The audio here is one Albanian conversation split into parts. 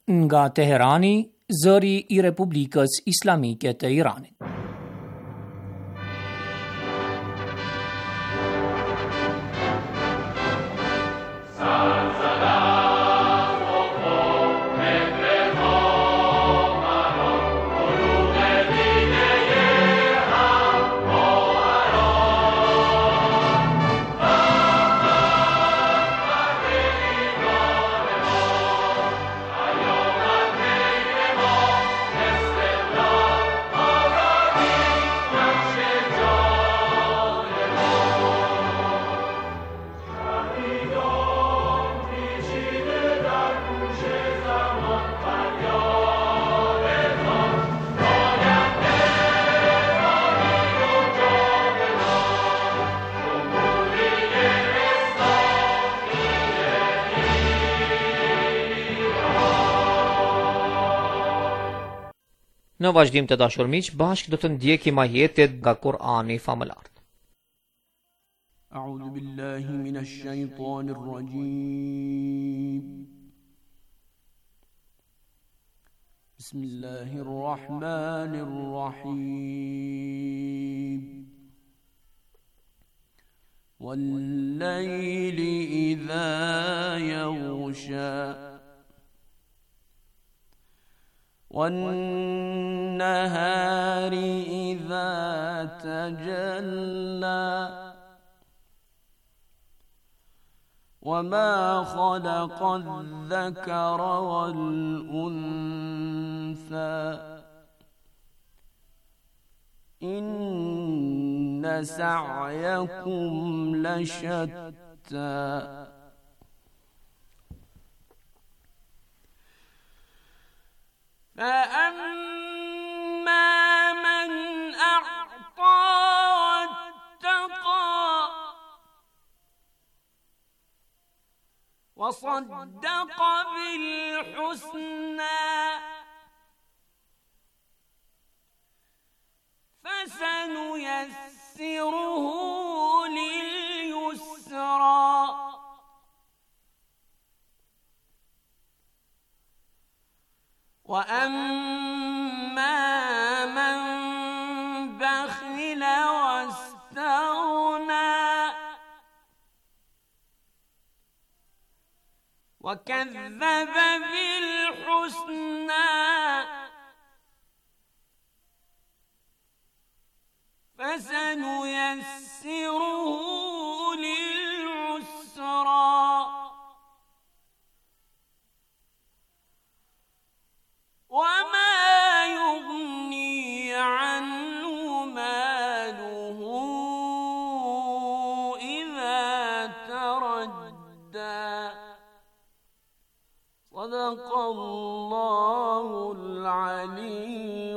Nga Teherani, zëri I Republikës Islamike të Iranit. Në vazhdim të dashur miq, bashkë do të ndjekim ajetet nga Kur'ani famëlar. A'udhu billahi minash shaitanir rajim. Bismillahir rahmanir rahim. Wal-layli idha yaghsha وَالنَّهَارِ إِذَا تَجَلَّى وَمَا خَلَقَ الذَّكَرَ وَالْأُنثَى إِنَّ سَعْيَكُمْ لَشَتَّى فأما من أعطى واتقى وصدق بالحسنى فسنيسره لليسرى وأما من بخل واستغنى وكذب بالحسنى فسنيسره للعسرى وما يغني عنه ماله إذا تردى صدق الله العلي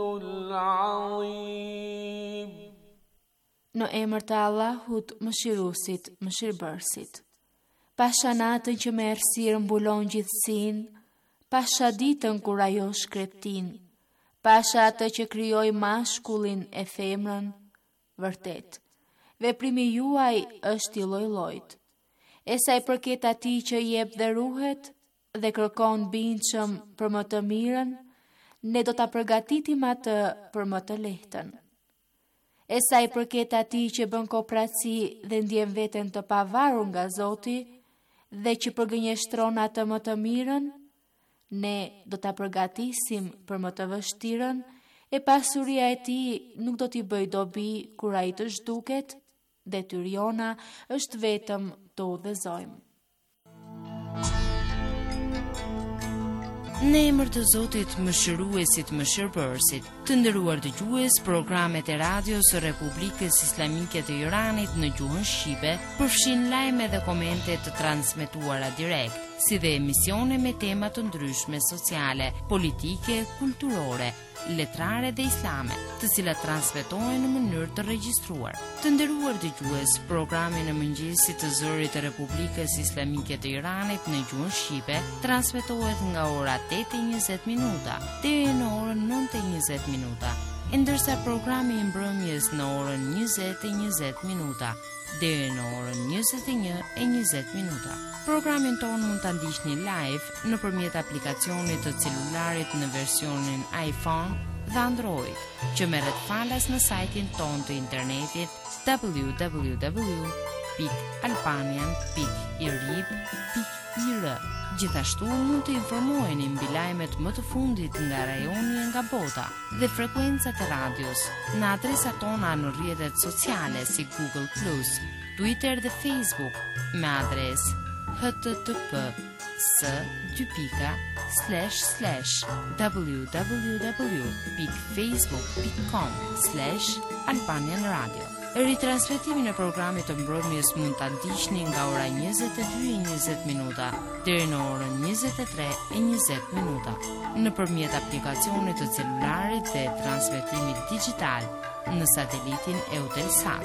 العظيم. Në emër të Allahut, mëshiruesit, mëshirbërësit. Pasha natën që me errësirë mbulon gjithësinë, pasha ditën kur ajo shkreptin, pasha atë që krijoi mashkullin e femrën, vërtet, veprimi juaj është I lloj-llojt. E sa I përket atij që jep dhe ruhet dhe kërkon bindshëm për më të mirën, ne do ta përgatitim atë për më të lehtën. E sa I përket atij që bën kooperaci dhe ndjen veten të pavarur nga Zoti dhe që përgënjeshtron atë më të mirën, ne do ta përgatisim për më të vështirën, e pasuria e tij nuk do t'i bëj dobi kur ai të zhduket, detyra jona është vetëm të udhëzojmë. Në emër të Zotit, mëshiruesit, mëshirbërësit, të nderuar dëgjues, programet e radios së Republikës Islamike të Iranit në gjuhën shqipe përfshin lajme dhe komente të transmetuara direkt, si dhe emisione me tema të ndryshme sociale, politike, kulturore, letrare dhe islame, të cilat transmetohen në mënyrë të regjistruar. Të nderuar dëgjues, programi në mëngjesit të Zërit të Republikës Islamike të Iranit në gjuhën shqipe transmetohet nga ora 8:20 deri në orën 9:20. ndërsa programi i mbrëmjes në orën 20:20 minuta deri në orën 21:20 minuta. Programin ton mund ta ndiqni live nëpërmjet aplikacionit të celularit në versionin iPhone dhe Android, që merret falas në sajtin ton të internetit www.albanian.irib.ir. Gjithashtu mund të informoheni mbi lajmet më të fundit nga rajoni e nga bota dhe frekuencat e radios në adresat tona në rrjetet sociale si Google+, Twitter dhe Facebook me adresë http://www.facebook.com/Albanian Radio. Ritransmetimin e programit të mbrëmjes mund ta ndiqni nga ora 22:20 minuta deri në orën 23:20 minuta nëpërmjet aplikacionit të celularit dhe transmetimit digjital në satelitin Eutelsat.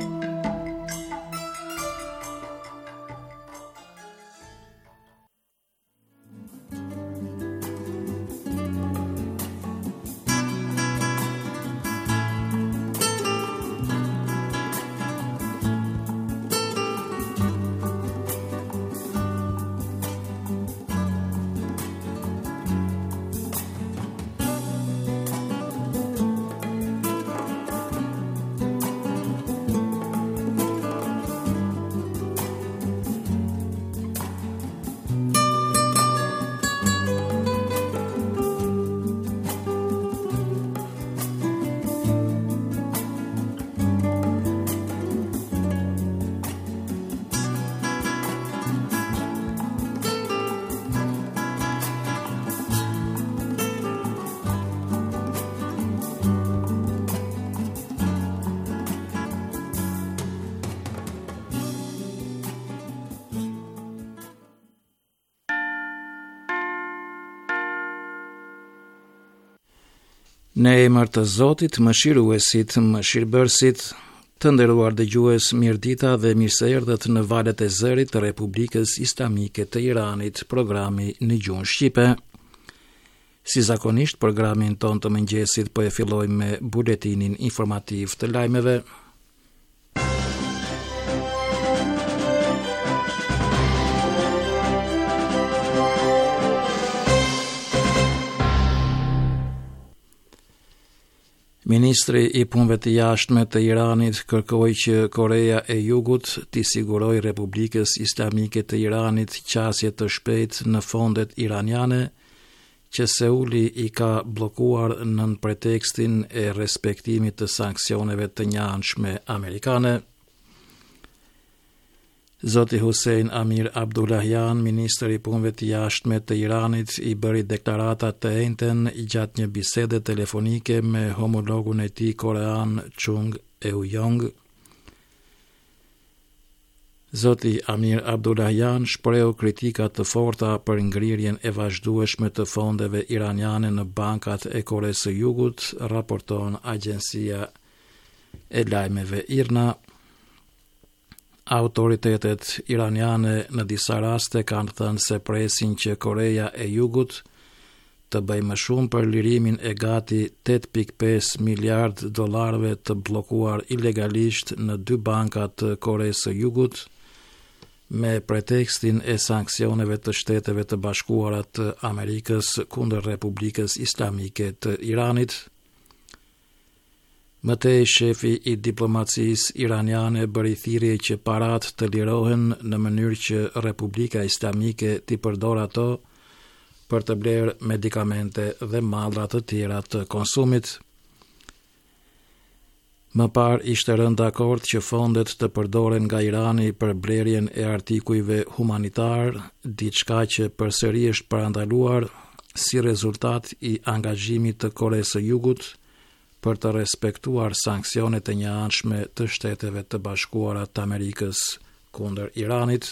Në emër të Zotit, mëshiruesit, mëshirbërësit, të nderuar dëgjues, mirëdita dhe mirë se erdhët në valët e zërit të Republikës Islamike të Iranit, programi në gjuhën shqipe. Si zakonisht, programin ton të mëngjesit po e fillojmë me buletinin informativ të lajmeve. Ministri i punëve të jashtme të Iranit kërkoi që Korea e Jugut t'i sigurojë Republikës Islamike të Iranit qasje të shpejtë në fondet iraniane që Seuli i ka bllokuar nën pretekstin e respektimit të sanksioneve të njëanshme amerikane. Zoti Hussein Amir Abdullahian, ministri i punëve të jashtme të Iranit, i bëri deklarata të njëjtën gjatë një bisede telefonike me homologun e tij korean Chung Eui-yong. Zoti Amir Abdullahian shpreu kritika të forta për ngrirjen e vazhdueshme të fondeve iraniane në bankat e Koresë së Jugut, raporton agjencia e lajmeve IRNA. Autoritetet iraniane në disa raste kanë thënë se presin që Korea e Jugut të bëjë më shumë për lirimin e gati 8.5 miliard dollarëve të bllokuar ilegalisht në 2 banka të Koresë së Jugut me pretekstin e sanksioneve të Shteteve të Bashkuara të Amerikës kundër Republikës Islamike të Iranit. Mëtej, shefi i diplomacisë iraniane bëri thirrje që parat të lirohen në mënyrë që Republika Islamike t'i përdor ato për të blerë medikamente dhe mallra të tjera të konsumit. Më parë ishte rënë dakord që fondet të përdoren nga Irani për blerjen e artikujve humanitar, diçka që përsëri është parandaluar si rezultat i angazhimit të Koresë së Jugut për të respektuar sanksionet e njëanshme të Shteteve të Bashkuara të Amerikës kundër Iranit.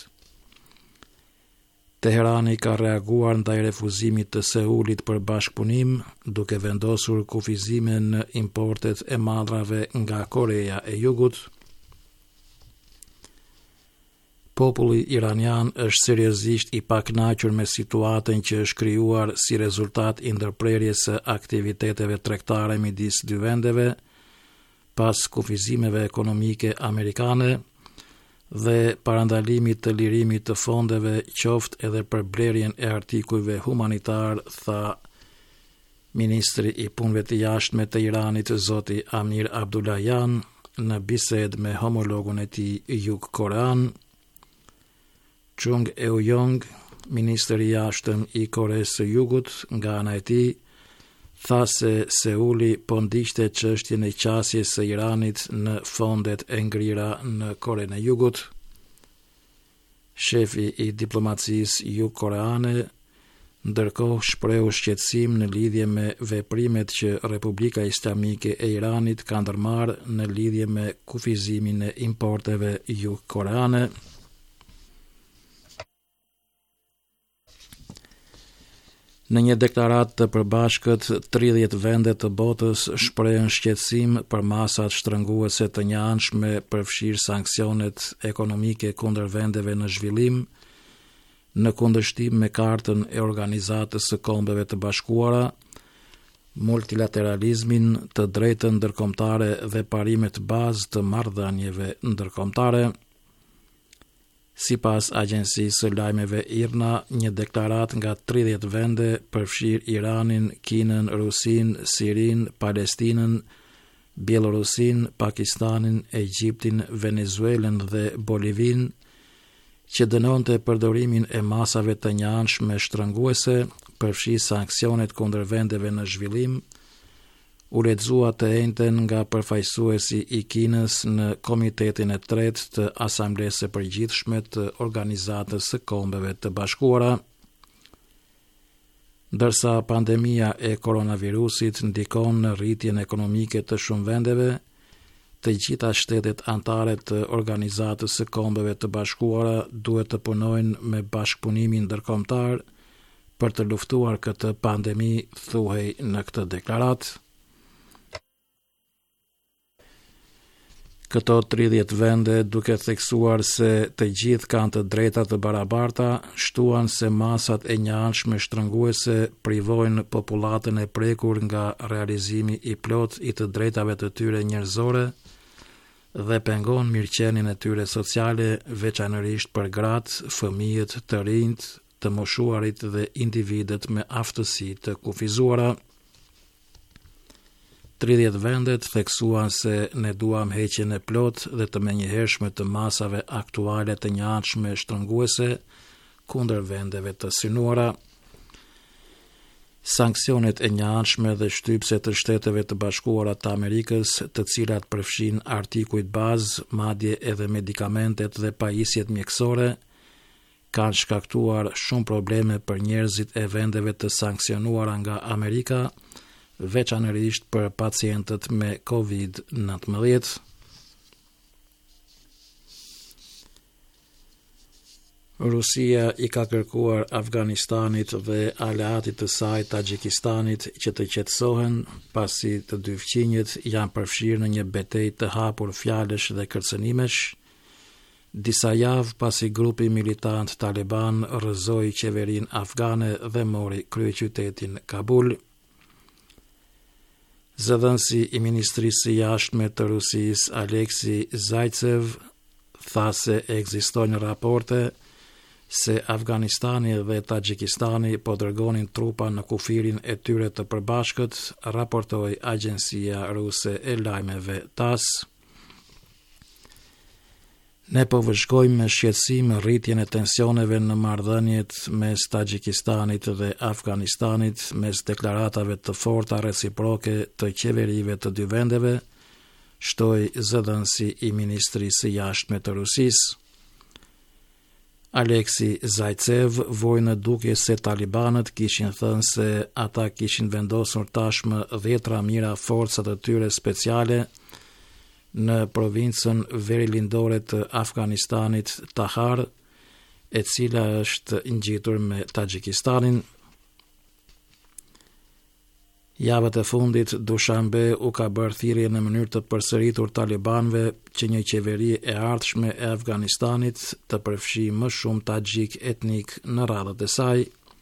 Teherani ka reaguar ndaj refuzimit të Seulit për bashkëpunim, duke vendosur kufizime në importet e mallrave nga Korea e Jugut. Populli iranian është seriozisht i pakënaqur me situatën që është krijuar si rezultat i ndërprerjes së aktiviteteve tregtare midis dy vendeve pas kufizimeve ekonomike amerikane dhe parandalimit të lirimit të fondeve qoftë edhe për blerjen e artikujve humanitar, tha Ministri i Punëve të Jashtme të Iranit, zoti Amir Abdullahian, në bisedë me homologun e tij jugkorean. Chung Eui-yong, ministri i jashtëm i Koresë së Jugut, nga ana e tij, tha se Seuli po ndiqte çështjen e qasjes së Iranit në fondet e ngrira në Korenë e Jugut. Shefi i diplomacisë jugkoreane ndërkohë shprehu shqetësim në lidhje me veprimet që Republika Islamike e Iranit ka ndërmarrë në lidhje me kufizimin e importeve jugkoreane. Në një deklaratë të përbashkët, 30 vende të botës shprehen shqetësim për masat shtrënguese të njëanshme, përfshirë sanksionet ekonomike kundër vendeve në zhvillim, në kundërshtim me Kartën e Organizatës së Kombeve të Bashkuara, multilateralizmin, të drejtën ndërkombëtare dhe parimet bazë të marrëdhënieve ndërkombëtare. Sipas agjencisë së lajmeve IRNA, një deklaratë nga 30 vende përfshir Iranin, Kinën, Rusinë, Sirinë, Palestinën, Bielorusinë, Pakistanin, Egjiptin, Venezuelën dhe Bolivinë, që dënonte përdorimin e masave të njëanshme shtrënguese, përfshi sanksionet kundër vendeve në zhvillim, u lexua të njëjtën nga përfaqësuesi i Kinës në Komitetin e Tretë të Asamblesë së Përgjithshme të Organizatës së Kombeve të Bashkuara. Ndërsa pandemia e koronavirusit ndikon në rritjen ekonomike të shumë vendeve, të gjitha shtetet anëtare të Organizatës së Kombeve të Bashkuara duhet të punojnë me bashkëpunimin ndërkombëtar për të luftuar këtë pandemi, thuhej në këtë deklaratë. Këto 30 vende, duke theksuar se të gjithë kanë të drejta të barabarta, shtuan se masat e njëanshme shtrënguese privojnë popullatën e prekur nga realizimi i plot i të drejtave të tyre njerëzore dhe pengon mirëqenien e tyre sociale, veçanërisht për gratë, fëmijët, të rinjt, të moshuarit dhe individet me aftësi të kufizuara. 30 vendet theksuan se ne duam heqjen e plot dhe të menjëhershme të masave aktuale të njëanshme shtrënguese kundër vendeve të synuara. Sanksionet e njëanshme dhe shtypse të Shteteve të Bashkuara të Amerikës, të cilat përfshin artikujt bazë, madje edhe medikamentet dhe pajisjet mjekësore, kanë shkaktuar shumë probleme për njerëzit e vendeve të sanksionuara nga Amerika, veçanërisht për pacientët me COVID-19. Rusia i ka kërkuar Afganistanit dhe aleatit të saj Tagjikistanit që të qetësohen pasi të dy fqinjet janë përfshirë në një betejë të hapur fjalësh dhe kërcënimesh, disa javë pasi grupi militant Taliban rrëzoi qeverinë afgane dhe mori kryeqytetin Kabul. Zëdhënësi i Ministrisë së Jashtme të Rusisë, Aleksi Zajcev, tha se ekzistojnë raporte se Afganistani dhe Tagjikistani po dërgonin trupa në kufirin e tyre të përbashkët, raportoi agjencia ruse e lajmeve TASS. Ne po vëzhgojmë me shqetësim rritjen e tensioneve në marrëdhëniet mes Tagjikistanit dhe Afganistanit, mes deklaratave të forta reciproke të qeverive të dy vendeve, shtoi zëdhënësi i Ministrisë së Jashtme të Rusisë. Aleksi Zajcev voi në dukje se talibanët kishin thënë se ata kishin vendosur tashmë 10 mira forcat të tyre speciale në provincën verilindore të Afganistanit, Tahar, e cila është ngjitur me Tagjikistanin. Javët e fundit, Dushanbe u ka bërë thirrje në mënyrë të përsëritur talibanëve që një qeveri e ardhshme e Afganistanit të përfshijë më shumë taxhik etnik në radhët e saj.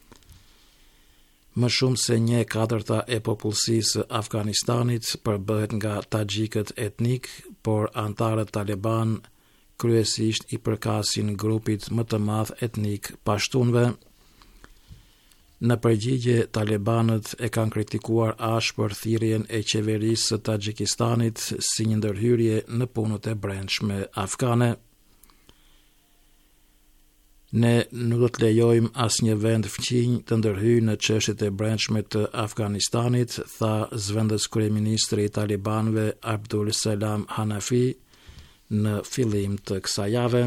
Më shumë se 1/4 e popullsisë së Afganistanit përbëhet nga taxhikët etnik, por antarët taliban kryesisht i përkasin grupit më të madh etnik pashtunve. Në përgjigje, talibanët e kanë kritikuar ashpër thirrjen e qeverisë së Taxhikistanit si një ndërhyrje në punët e brendshme afgane. Ne nuk do të lejojmë asnjë vend fqinj të ndërhyjë në çështjet e brendshme të Afganistanit, tha zëvendës kryeministri i talibanëve Abdul Salam Hanafi në fillim të kësaj jave.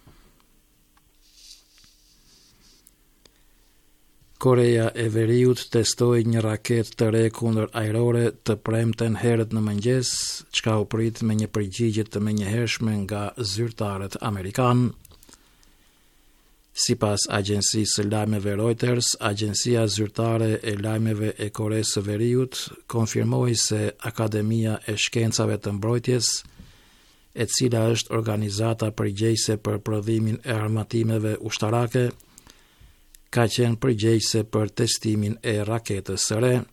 Korea e Veriut testoi një raketë të re kundër ajrore të premten herët në mëngjes, çka u prit me një përgjigje të menjëhershme nga zyrtarët amerikanë. Sipas agjencisë së lajmeve Reuters, agjencia zyrtare e lajmeve e Koresë së Veriut konfirmoi se Akademia e Shkencave të Mbrojtjes, e cila është organizata përgjegjëse për prodhimin e armatimeve ushtarake, ka qenë përgjegjëse për testimin e raketës së re.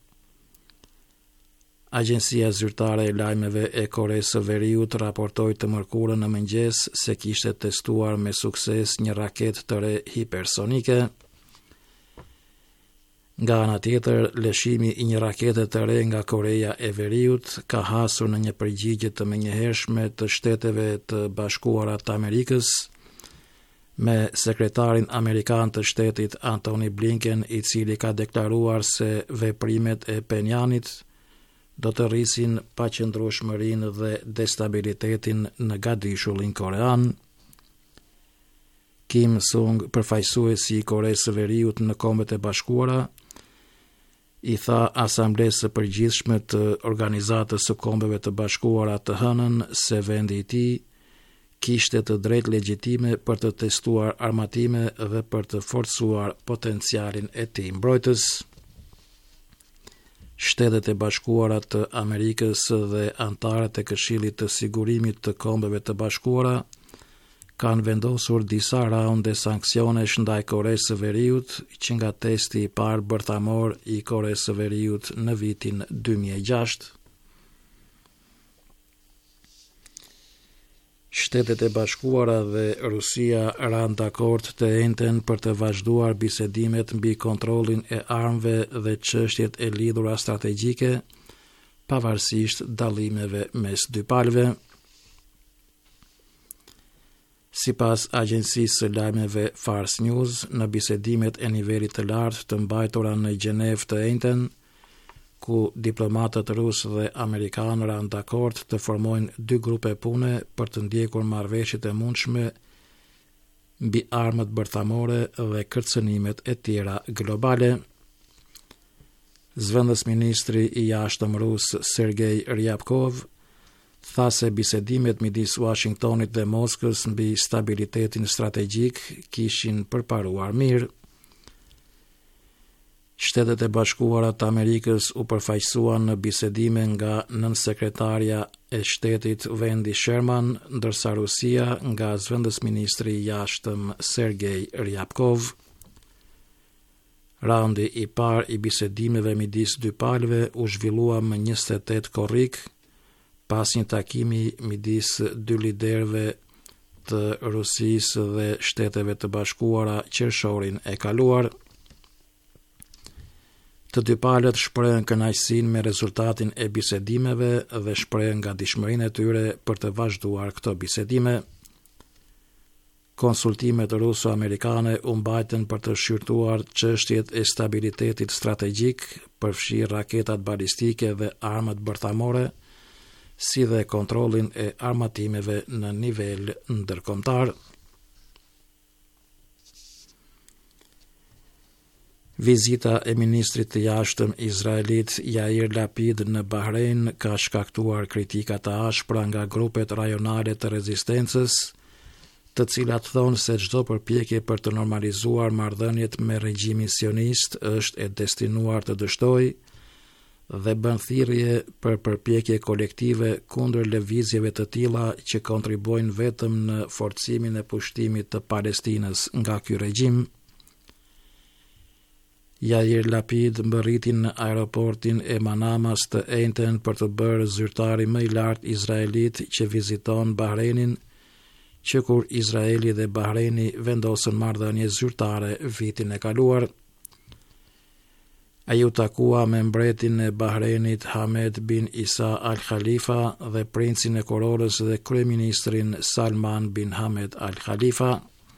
Agjencia zyrtare e lajmeve e Koresë së Veriut raportoi të mërkurën në mëngjes se kishte testuar me sukses një raketë të re hipersonike. Nga ana tjetër, lëshimi i një rakete të re nga Korea e Veriut ka hasur në një përgjigje të menjëhershme të Shteteve të Bashkuara të Amerikës, me sekretarin amerikan të shtetit Antony Blinken, i cili ka deklaruar se veprimet e Penjanit do të rrisin paqëndrueshmërinë dhe destabilitetin në gadishullin korean. Kim Sung, përfaqësuesi i Koresë së Veriut në Kombet e Bashkuara, i tha Asamblesë së Përgjithshme të Organizatës së Kombeve të Bashkuara të hënën se vendi i tij kishte të drejtë legjitime për të testuar armatime dhe për të forcuar potencialin e tij mbrojtës. Shtetet e Bashkuara të Amerikës dhe antarët e Këshillit të Sigurimit të Kombeve të Bashkuara kanë vendosur disa raunde sanksionesh ndaj Koresë së Veriut, që nga testi i parë bërthamor i Koresë së Veriut në vitin 2006. Shtetet e Bashkuara dhe Rusia ranë dakord të njëjtën për të vazhduar bisedimet mbi kontrollin e armëve dhe çështjet e lidhura strategjike, pavarësisht dallimeve mes dy palëve. Sipas agjencisë së lajmeve Fars News, në bisedimet e nivelit të lartë të mbajtura në Gjenevë të njëjtën, ku diplomatët rusë dhe amerikanë ranë dakord të formojnë dy grupe pune për të ndjekur marrëveshjet e mundshme mbi armët bërthamore dhe kërcënimet e tjera globale. Zëvendës ministri i jashtëm rus Sergej Ryabkov tha se bisedimet midis Washingtonit dhe Moskës mbi stabilitetin strategjik kishin përparuar mirë. Shtetet e Bashkuara të Amerikës u përfaqësuan në bisedime nga nënsekretarja e shtetit Wendy Sherman, ndërsa Rusia nga zëvendës ministri i jashtëm Sergej Ryabkov. Raundi i parë i bisedimeve midis dy palëve u zhvillua më 28 korrik, pas një takimi midis dy liderëve të Rusisë dhe Shteteve të Bashkuara qershorin e kaluar. Të dy palët shprehen kënaqësinë me rezultatin e bisedimeve dhe shprehen gatishmërinë e tyre për të vazhduar këto bisedime. Konsultimet ruso-amerikane u mbajtën për të shqyrtuar çështjet e stabilitetit strategjik, përfshi raketat balistike dhe armët bërthamore, si dhe kontrollin e armatimeve në nivel ndërkombëtar. Vizita e ministrit të jashtëm izraelit Yair Lapid në Bahrein ka shkaktuar kritika të ashpra nga grupet rajonale të rezistencës, të cilat thonë se çdo përpjekje për të normalizuar marrëdhëniet me regjimin sionist është e destinuar të dështojë dhe bën thirrje për përpjekje kolektive kundër lëvizjeve të tilla që kontribojnë vetëm në forcimin e pushtimit të Palestinës nga ky regjim. Yair Lapid mbërriti në aeroportin e Manamas të enjten për të bërë zyrtari më i lartë izraelit që viziton Bahreinin, që kur Izraeli dhe Bahreini vendosën marrëdhënie zyrtare vitin e kaluar. Ai u takua me mbretin e Bahreinit Hamed bin Isa Al Khalifa dhe princin e Kororës dhe kryeministrin Salman bin Hamed Al Khalifa.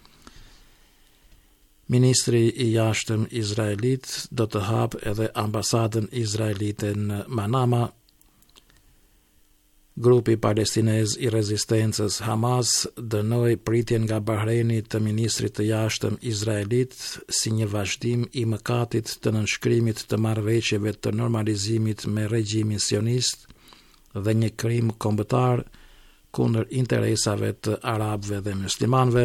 Ministri i jashtëm izraelit do të hapë edhe ambasadën izraelite në Manama. Grupi palestinez i rezistencës Hamas dënoi pritjen nga Bahreini të ministrit të jashtëm izraelit si një vazhdim i mëkatit të nënshkrimit të marrëveshjeve të normalizimit me regjimin sionist dhe një krim kombëtar kundër interesave të arabëve dhe muslimanëve.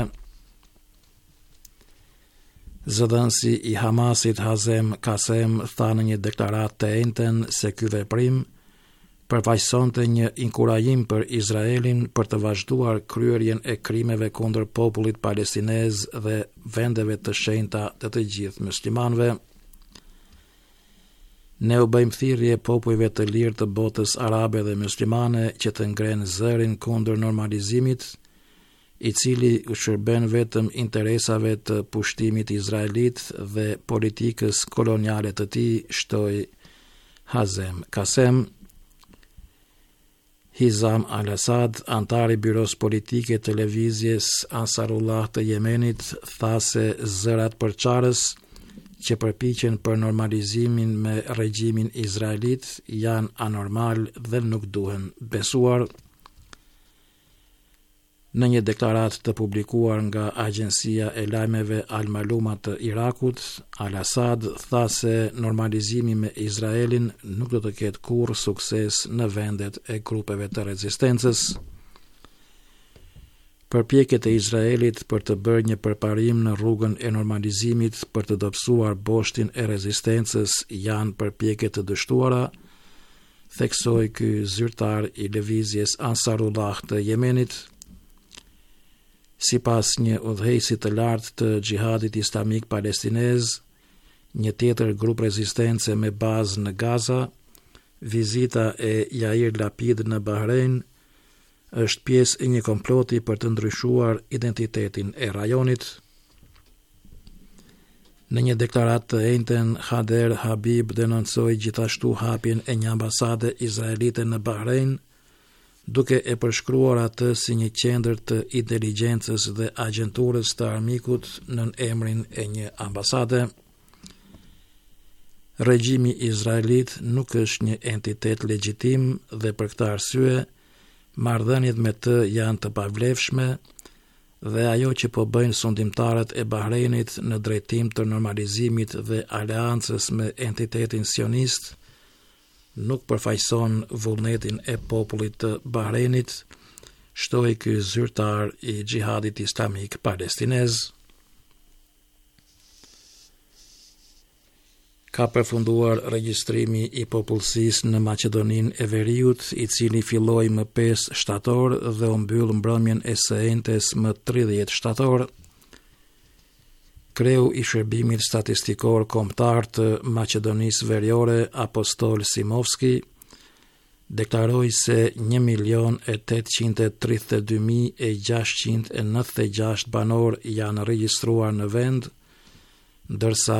Zëdhënësi i Hamasit Hazem Kasem tha në një deklaratë të enjten se ky veprim përfaqësonte një inkurajim për Izraelin për të vazhduar kryerjen e krimeve kundër popullit palestinez dhe vendeve të shenjta të gjithë muslimanëve. Ne u bëjmë thirrje popujve të lirë të botës arabe dhe muslimane që të ngrenë zërin kundër normalizimit, i cili u shërben vetëm interesave të pushtimit izraelit dhe politikës koloniale të tij, shtoi Hazem Kasem. Hizam al-Assad, antari byros politike të lëvizjes Ansarullah të Jemenit, tha se zërat përçarës që përpiqen për normalizimin me regjimin izraelit janë anormal dhe nuk duhen besuar. Në një deklaratë të publikuar nga agjencia e lajmeve Al-Maluma të Irakut, Al-Assad tha se normalizimi me Izraelin nuk do të ketë kurrë sukses në vendet e grupeve të rezistencës. Përpjekjet e Izraelit për të bërë një përparim në rrugën e normalizimit për të dobësuar boshtin e rezistencës janë përpjekje të dështuara, theksoi ky zyrtar i lëvizjes Ansarullah të Jemenit. Sipas një udhëheqësi të lartë të Xhihadit Islamik Palestinez, një tjetër grup rezistence me bazë në Gaza, vizita e Yair Lapid në Bahrein është pjesë e një komploti për të ndryshuar identitetin e rajonit. Në një deklaratë të enjten, Hader Habib denoncoi gjithashtu hapjen e një ambasade izraelite në Bahrein, duke e përshkruar atë si një qendër të inteligjencës dhe agjenturës të armikut nën emrin e një ambasade. Regjimi izraelit nuk është një entitet legjitim dhe për këtë arsye, marrëdhëniet me të janë të pavlefshme dhe ajo që po bëjnë sundimtarët e Bahreinit në drejtim të normalizimit dhe aleancës me entitetin sionist nuk përfaqëson vullnetin e popullit të Bahreinit, shtoi ky zyrtar i Xhihadit Islamik Palestinez. Ka përfunduar regjistrimi i popullsisë në Maqedoninë e Veriut, i cili filloi më 5 shtator dhe u mbyll mbrëmjen e së enjtes më 30 shtator. Kreu i shërbimit statistikor kombëtar të Maqedonisë Veriore, Apostol Simovski, deklaroi se 1.832.696 banor janë regjistruar në vend, ndërsa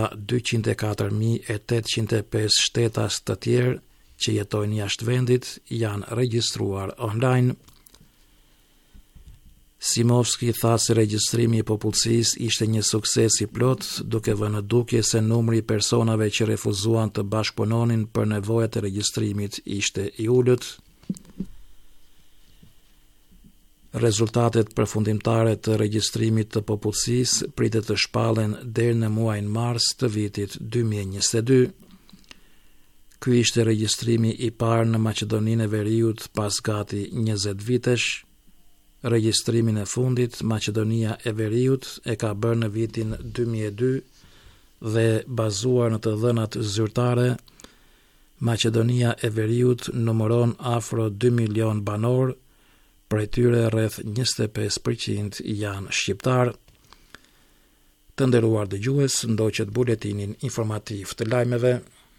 204.805 shtetas të tjerë që jetojnë jashtë vendit janë regjistruar online. Simovski tha se regjistrimi i popullsisë ishte një sukses i plot, duke vënë dukje se numri i personave që refuzuan të bashkëpunonin për nevojat e regjistrimit ishte i ulët. Rezultatet përfundimtare të regjistrimit të popullsisë pritet të shpallen deri në muajin mars të vitit 2022. Ky ishte regjistrimi i parë në Maqedoninë e Veriut pas gati 20 vitesh. Regjistrimin e fundit, Maqedonia e Veriut e ka bërë në vitin 2002 dhe bazuar në të dhënat zyrtare, Maqedonia e Veriut numëron afro 2 milion banor, prej tyre rreth 25% janë shqiptar. Të nderuar dëgjues, ndoqët buletinin informativ të lajmeve.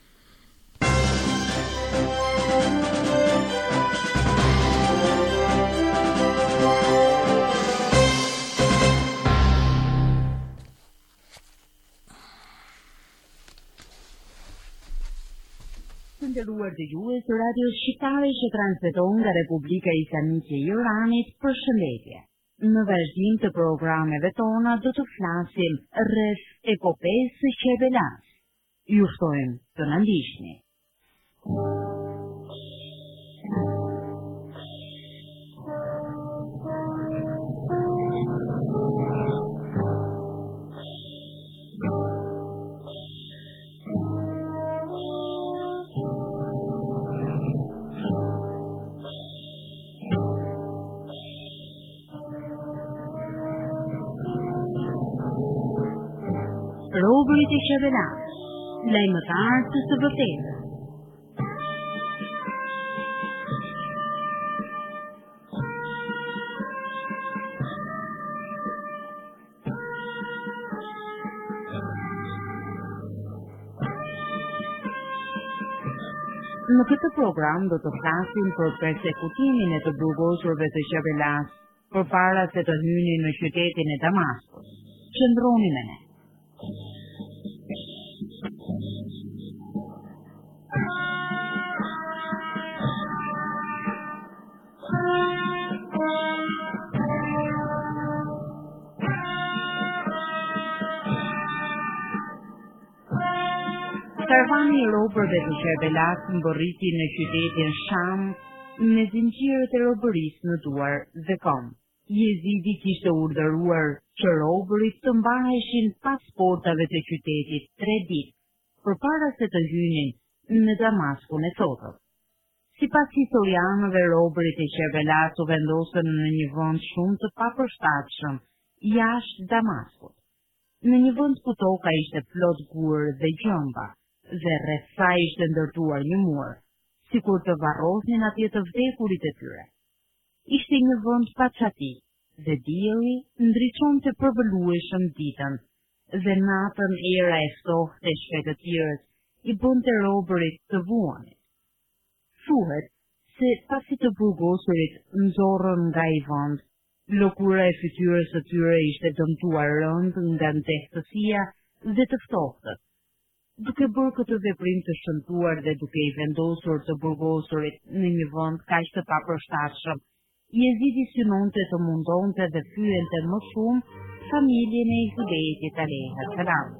Të nderuar dëgjues, Radio Shqiptare që transmeton nga Republika Islamike e Iranit, përshëndetje. Në vazhdim të programeve tona do të flasim rreth epopesë së Qevelas. Ju ftojmë të na ndiqni. Robërit e Qevelas, lajmëtar të së vërtetës. Në këtë program do të flasim për persekutimin e të burgosurve të Qevelas përpara se të hynin në qytetin e Damaskut. Qëndroni me ne. Karavani I robërve të Qevelas mbërriti në qytetin Sham me zinxhirët e robërisë në duar dhe këmbë. Jezidi kishte urdhëruar që robërit të mbaheshin pas portave të qytetit 3 ditë, përpara se të hynin në Damaskun e sotëm. Sipas historianëve, robërit e Qevelas u vendosën në një vend shumë të papërshtatshëm jashtë Damaskut. Në një vend ku toka ishte plot gur dhe gjëmba, dhe rreth saj ishte ndërtuar një mur, sikur të varrosnin atje të vdekurit e tyre. Ishte një vend pa çati, dhe dielli ndriçonte përbëlueshëm ditën, dhe natën era e ftohtë e shpejtëtirës I bënte robërit të vuanit. Thuhet se pasi të burgosurit nxorrën nga I vend, lëkura e fytyrës së tyre ishte dëmtuar rënd nga nxehtësia dhe të ftohtët. Duke bërë këtë veprim të shëmtuar dhe duke I vendosur të burgosurit në një vend kaq të papërshtatshëm, Jezidi synonte të mundonte dhe fyente më shumë familjen e Hudejtit alayhi salam.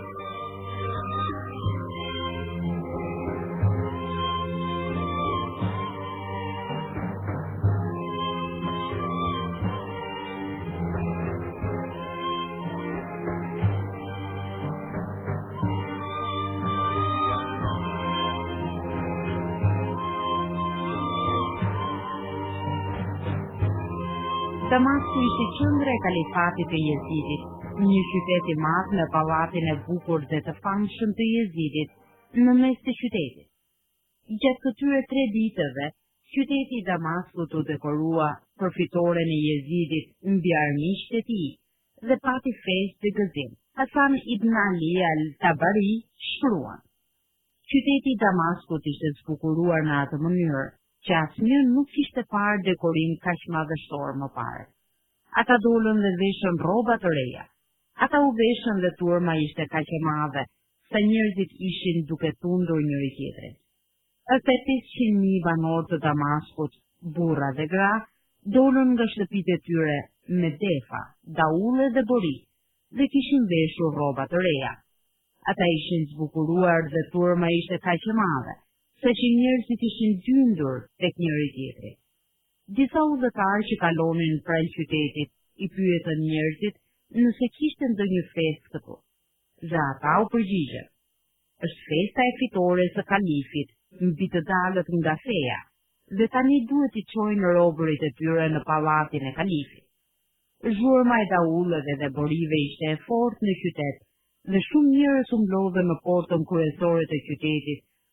Damasku ishte qendra e kalifatit të Jezidit, një qytet I madh me pallatin e bukur dhe të famshëm të Jezidit në mes të qytetit. Gjatë këtyre 3 ditëve, qyteti I Damaskut u dekorua për fitoren e Jezidit mbi armiqtë e tij dhe pati festë dhe gëzim. Hasan ibn Ali al-Tabari shkruan: Qyteti I Damaskut ishte zbukuruar në atë mënyrë që asnjë nuk kishte parë dekorim kaq madhështor më parë. Ata dolën dhe veshën rroba të reja. Ata u veshën dhe turma ishte kaq e madhe, sa njerëzit ishin duke tundur njëri tjetrin. Rreth 500.000 banor të Damaskut, burra dhe gra, dolën nga shtëpitë e tyre me defa, daulle dhe bori, dhe kishin veshur rroba të reja. Ata ishin zbukuruar dhe turma ishte kaq e madhe, sa që njerëzit ishin dyndur tek njëri tjetri. Disa udhëtarë që kalonin pranë qytetit I pyetën njerëzit nëse kishte ndonjë festë këtu. Dhe ata u përgjigjën: Është festa e fitores së kalifit mbi të dalët nga feja, dhe tani duhet I çojnë robërit e tyre në pallatin e kalifit. Zhurma e daulleve dhe borive ishte e fortë në qytet, dhe shumë njerëz u mblodhen në portën kryesore të qytetit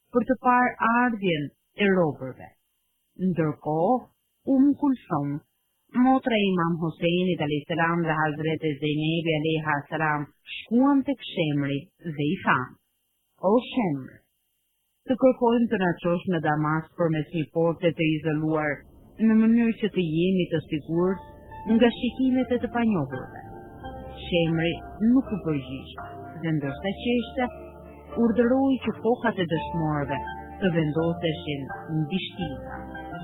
për të parë ardhjen e robërve. Ndërkohë, Kulsum, motra e Imam Hoseinit a.s. dhe Hazreti Zejnebi a.s. shkuan tek Shemri dhe i thanë: O Shemr, të kërkojmë të na çosh në Damas përmes një porte të izoluar, në mënyrë që të jemi të sigurt nga shikimet e të panjohurve. Shemri nuk u përgjigj, dhe ndërsa qeshte, urdhëroi që kokat e dëshmorëve të vendoseshin mbi shtiza.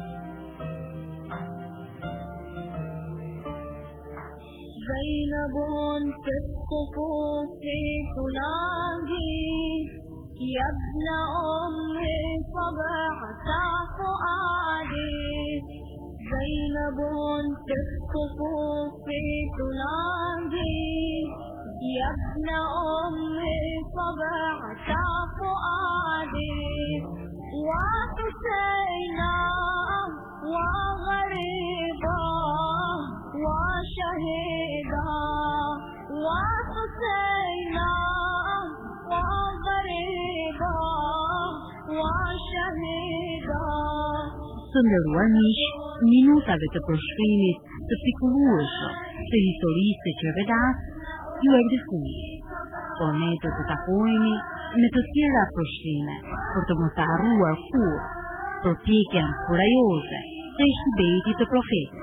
زينب في الصفوف تنادي يا ابن أمي صبعت فؤادي زينب في الصفوف تنادي يا ابن أمي صبعت فؤادي وحسينا وغريبا وشهيدا وحسينا وغريبا وشهيدا. Të nderuar miq, minutave të përshkrimit të pikullueshëm të historisë së Qevedas ju erdhi fundi. Por ne do të takohemi me të tjera përshkrime për të mos harruar kurrë përpjekjen kurajoze të shëndetit të profetit.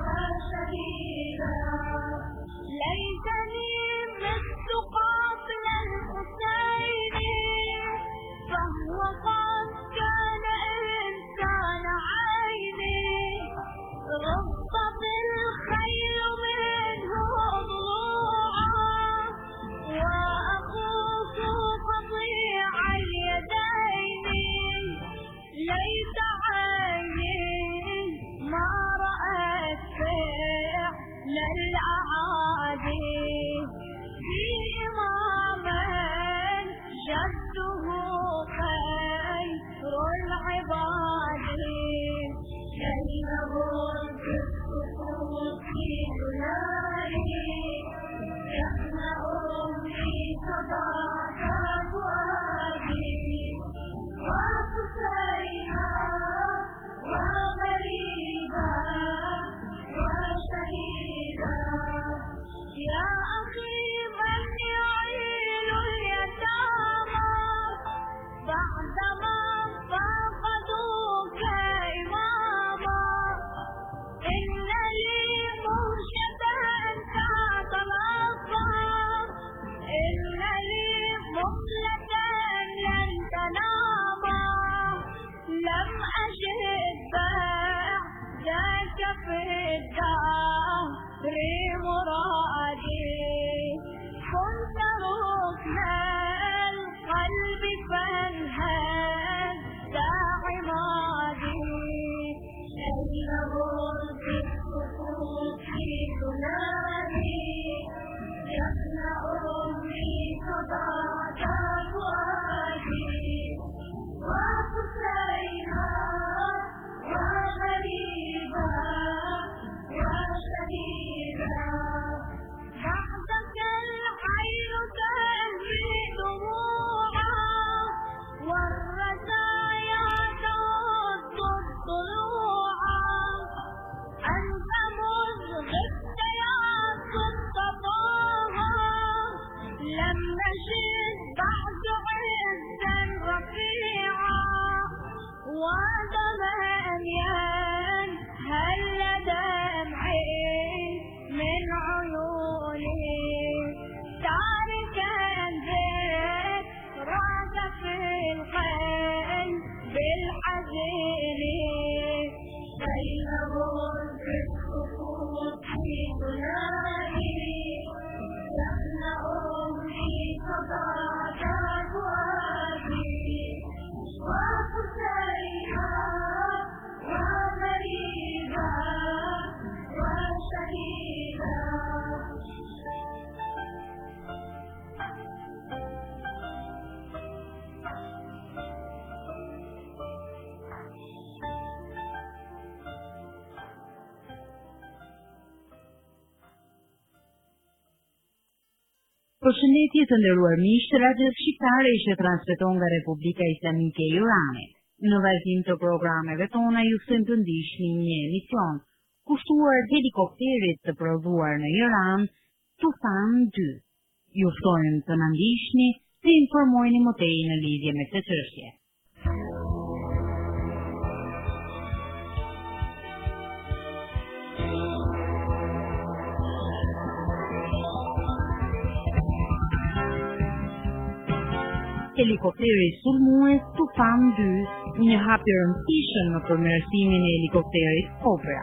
Përshëndetje të nderuar miq, Radio Shqiptare që transmeton nga Republika Islamike e Iranit. Në vazhdim të programeve tona ju ftoj të ndiqni një emision kushtuar helikopterit të prodhuar në Iran, Tufan 2. Ju ftojmë të na ndiqni të informoheni më tej në lidhje me këtë çështje. Helikopteri sulmues Tufan 2, një hap i rëndësishëm në përmirësimin e helikopterit Cobra.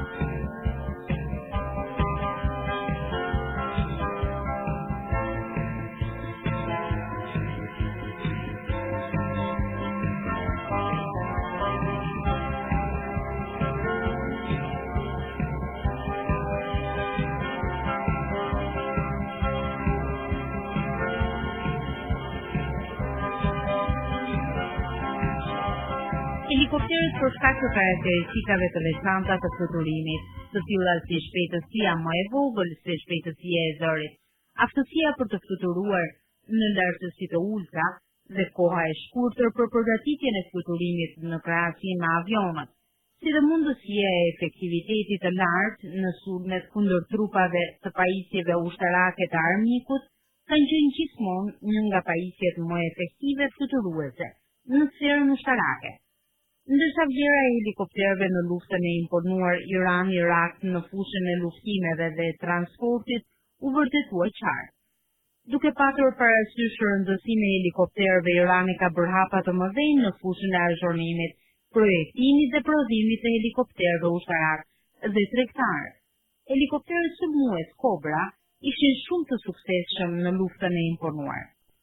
Helikopterët për shkak të karakteristikave të veçanta të fluturimit, të cilat si shpejtësia më e vogël se shpejtësia e zërit, aftësia për të fluturuar në lartësi të ulta dhe koha e shkurtër për përgatitjen e fluturimit në krahasim me avionët, si dhe mundësia e efektivitetit të lartë në sulmet kundër trupave të pajisjeve ushtarake të armikut, kanë qenë gjithmonë një nga pajisjet më efektive fluturuese në sferën ushtarake. Ndërsa vlera e helikopterëve në luftën e imponuar Iran-Irak në fushën e luftimeve dhe transportit u vërtetua qartë. Duke patur parasysh rëndësinë e helikopterëve, Irani ka bërë hapa të mëdhenj në fushën e azhurrimit, projektimit dhe prodhimit të helikopterëve ushtarak dhe tregtar. Helikopterët sulmues Cobra ishin shumë të suksesshëm në luftën e imponuar.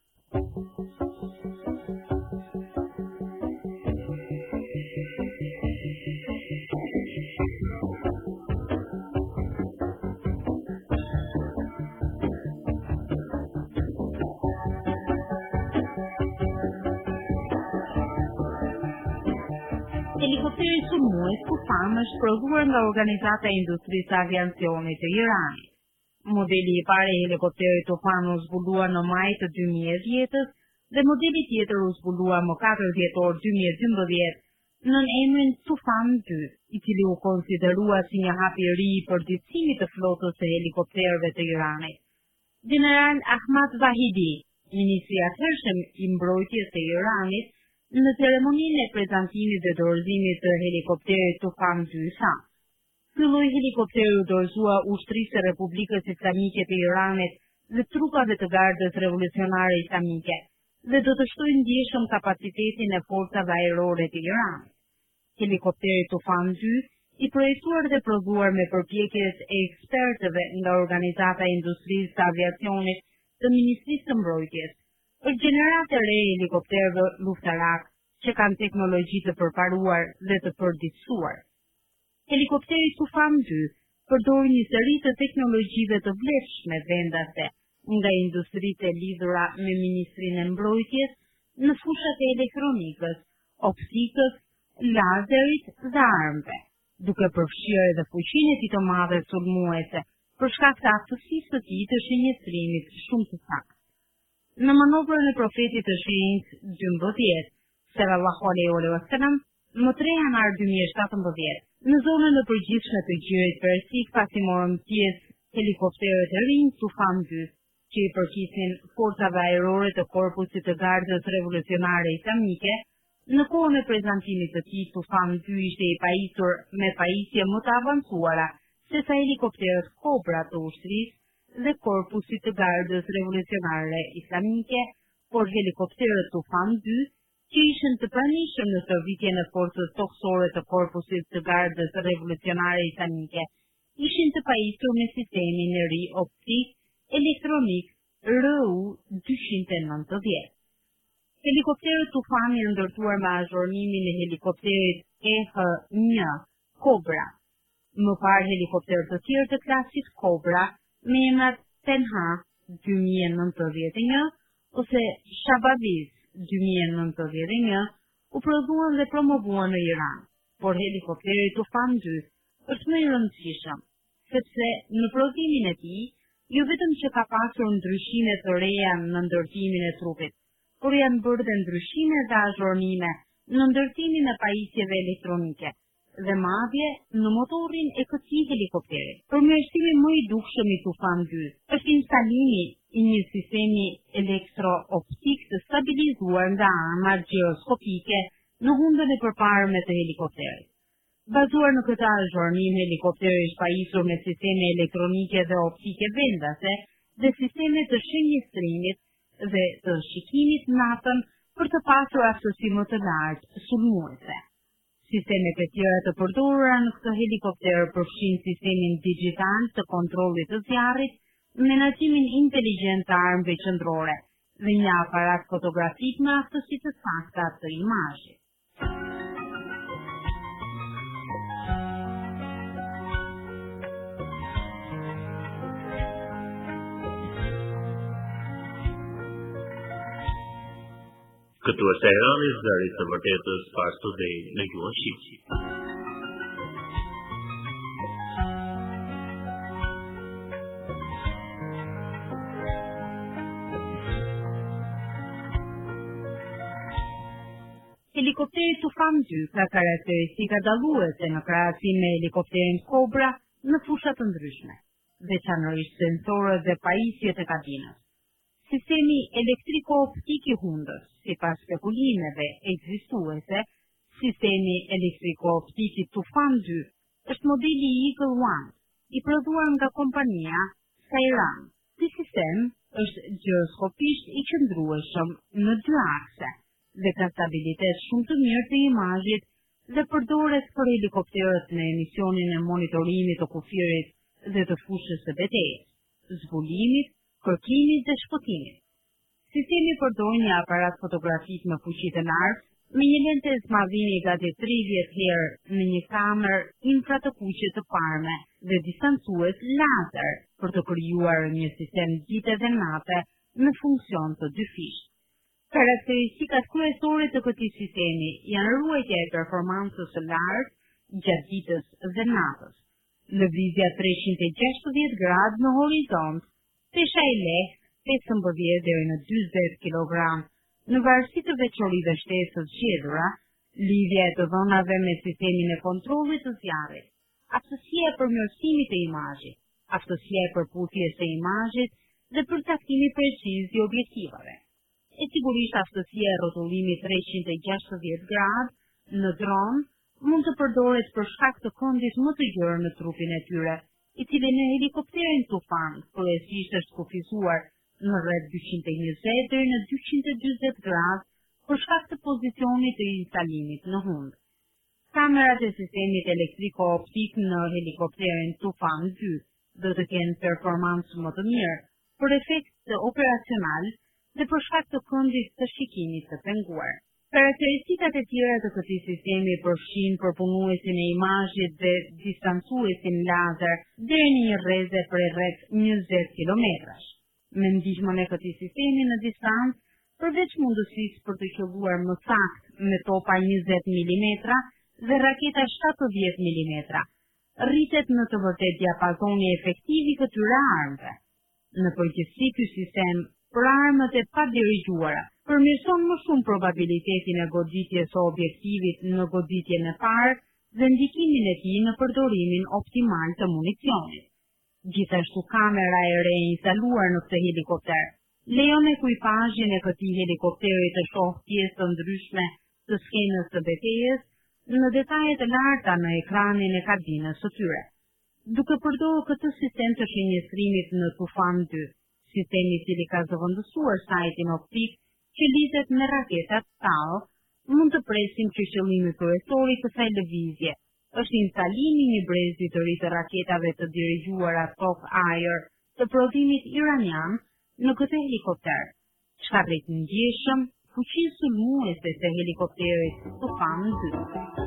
Helikopteri sulmues Tufan është prodhuar nga Organizata e Industrisë së Aviacionit të Iranit. Modeli i parë i helikopterit Tufan u zbulua në maj të 2010 dhe modeli tjetër u zbulua më 4 dhjetor 2012 nën emrin Tufan 2, i cili u konsiderua si një hap i ri i përditësimit të flotës së helikopterëve të Iranit. General Ahmad Vahidi, ministri i atëhershëm i mbrojtjes të Iranit, në ceremoninë e prezantimit dhe dorëzimit të helikopterit Tufan 2 tha: "Ky lloj helikopteri u dorëzua ushtrisë së Republikës Islamike të Iranit dhe trupave të Gardës Revolucionare Islamike dhe do të shtojë ndjeshëm kapacitetin e forcave ajrore të Iranit." Helikopteri Tufan 2, i projektuar dhe prodhuar me përpjekjes e ekspertëve nga Organizata e Industrisë së Aviacionit të Ministrisë së Mbrojtjes, është gjeneratë e re e helikopterëve luftarak që kanë teknologji të përparuar dhe të përditësuar. Helikopteri Tufan 2 përdor një seri të teknologjive të vlefshme vendase nga industritë e lidhura me Ministrinë e Mbrojtjes në fushat e elektronikës, optikës, lazerit dhe armëve, duke përfshirë edhe fuqinë e tij të madhe sulmuese për shkak të aftësisë së tij të shënjestrimit shumë të saktë. Në manovrën e profetit të shenjtë 12, sallallahu alaihi wasallam, më 3 janar 2017, në zonën e përgjithshme të Gjirit Persik, pasi morën pjesë helikopterët e rinj Tufan 2, që i përkisin forcave ajrore të Korpusit të Gardës Revolucionare Islamike. Në kohën e prezantimit të tij, Tufan 2 ishte i pajisur me pajisje më të avancuara se sa helikopterët Cobra të ushtrisë dhe Korpusit të Gardës Revolucionare Islamike, por helikopterët Tufan 2, që ishin të pranishëm në shërbitjen e forcës tokësore të Korpusit të Gardës Revolucionare Islamike, ishin të pajisur me sistemin e ri optik elektronik RU-290. Helikopterët Tufan janë ndërtuar me azhurrimin e helikopterit EH-1 Cobra. Më parë helikopterët të tjerë të klasit Cobra me emrat Tenha 2091 ose Shabaviz 2091 u prodhuan dhe promovuan në Iran, por helikopteri Tufan 2 është më i rëndësishëm, sepse në prodhimin e tij jo vetëm që ka pasur ndryshime të reja në ndërtimin e trupit, por janë bërë dhe ndryshime dhe azhornime në ndërtimin e pajisjeve elektronike dhe madje në motorin e këtij helikopteri. Përmirësimi më i dukshëm i Tufan 2 është instalimi i një sistemi elektrooptik të stabilizuar nga ana gjiroskopike në hundën e përparme të helikopterit. Bazuar në këtë azhornim, helikopteri është pajisur me sisteme elektronike dhe optike vendase dhe sisteme të shenjestrimit dhe të shikimit natën për të pasur aftësi më të lartë sulmuese. Sistemet e tjera të përdorura në këtë helikopter përfshin sistemin digjital të kontrollit të zjarrit, menaxhimin inteligjent të armëve qendrore dhe një aparat fotografik me aftësi të sakta të imazhit. Këtu është Teherani, zëri të vërtetës pas Today në gjuhën shqip. Helikopteri Tufan 2 ka karakteristika dalluese në krahasim me helikopterin Cobra në fusha të ndryshme, veçanërisht sensorët dhe pajisjet e kabinës. Sistemi elektriko-optik i hundës, sipas spekulimeve ekzistuese, sistemi elektriko-optik i Tufan 2 është modeli Eagle One, i prodhuar nga kompania Skyram. Ky sistem është gjiroskopisht i qëndrueshëm në dy akse dhe ka stabilitet shumë të mirë të imazhit dhe përdoret për helikopterët në emisionin e monitorimit të kufirit dhe të fushës së betejës, zbulimit, kërkimit dhe shpëtimit. Sistemi përdor një aparat fotografik me fuqi të lartë me një lente zmadhimi gati 30 herë në një kamerë infratëkuqe të parme dhe distancues laser për të krijuar një sistem dite dhe nate në funksion të dyfisht. Karakteristikat kryesore të këtij sistemi janë ruajtja e performancës së lartë gjatë ditës dhe natës, lëvizja 360 gradë në horizont, pesha e lehtë 15 deri në 40 kg, në varësi të veçorive shtesës zgjedhura, lidhja e të dhënave me sistemin e kontrollit të zjarrit, aftësia e përmirësimit të imazhit, aftësia e përputhjes së imazhit dhe përcaktimi preciz i objektivave. E sigurisht aftësia e rrotullimit 360 gradë në dron mund të përdoret për shkak të këndit më të gjerë në trupin e tyre, i cili në helikopterin Tufan kryesisht është kufizuar në rreth 220 deri në 240 gradë për shkak të pozicionit të instalimit në hund. Kamerat e sistemit elektriko-optik në helikopterin Tufan 2 do të kenë performancë më të mirë për efekt operacional dhe për shkak të këndit të shikimit të penguar. Karakteristikat e tjera të këtij sistemi përfshin përpunuesin e imazhit dhe distancuesin lazer deri në një rrezë prej rreth 20 kilometrash. Me ndihmën e këtij sistemi në distancë, përveç mundësisë për të qelluar më saktë me topa 20 mm dhe raketa 70 mm, rritet në të vërtetë diapazoni efektiv i këtyre armëve. Në përgjithësi, ky sistem për armët e padirigjuara përmirëson më shumë probabilitetin e goditjes së objektivit në goditjen e parë dhe ndikimin e tij në përdorimin optimal të municionit. Gjithashtu kamera e re instaluar në këtë helikopter lejon ekuipazhin e këtij helikopteri të shohë pjesë të ndryshme të skenës së betejës në detaje të larta në ekranin e kabinës së tyre. Duke përdorur këtë sistem të shenjestrimit në Tufan 2, sistemi i cili ka zëvendësuar sajtin optik që lidhet me raketat TAL, mund të presim që qëllimi kryesor i kësaj lëvizje është instalimi një brezi të ri të raketave të dirigjuara tok-ajër të prodhimit iranian në këtë helikopter, çka rrit ndjeshëm fuqinë sulmuese të helikopterit Tufan 2.